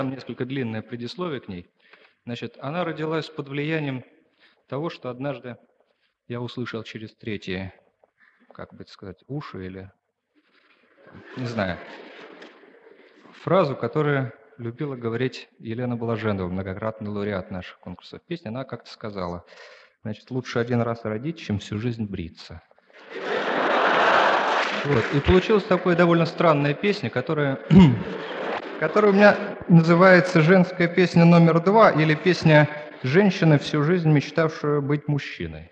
Там несколько длинное предисловие к ней. Значит, она родилась под влиянием того, что однажды я услышал через третьи, как бы это сказать, уши или, не знаю, фразу, которую любила говорить Елена Блаженова, многократный лауреат наших конкурсов песни. Она как-то сказала, значит, лучше один раз родить, чем всю жизнь бриться. Вот. И получилась такая довольно странная песня, которая у меня называется «Женская песня номер 2» или песня «Женщины, всю жизнь мечтавшая быть мужчиной».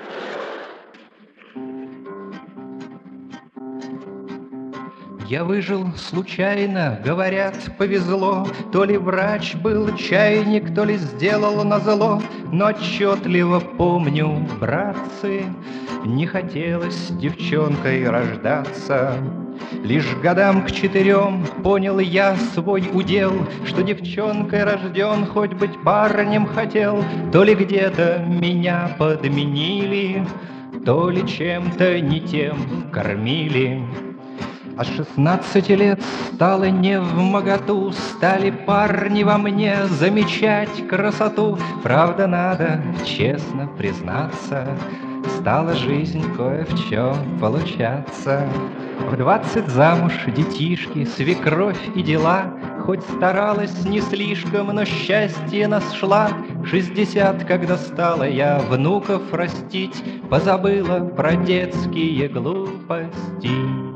Я выжил случайно, говорят, повезло. То ли врач был чайник, то ли сделал назло. Но отчетливо помню, братцы, не хотелось девчонкой рождаться. Лишь годам к 4 понял я свой удел, что девчонкой рожден, хоть быть парнем хотел. То ли где-то меня подменили, то ли чем-то не тем кормили. А с 16 лет стало невмоготу, стали парни во мне замечать красоту. Правда, надо честно признаться, стала жизнь кое в чем получаться. В 20 замуж, детишки, свекровь и дела. Хоть старалась не слишком, но счастье нашла. 60, когда стала я внуков растить, позабыла про детские глупости.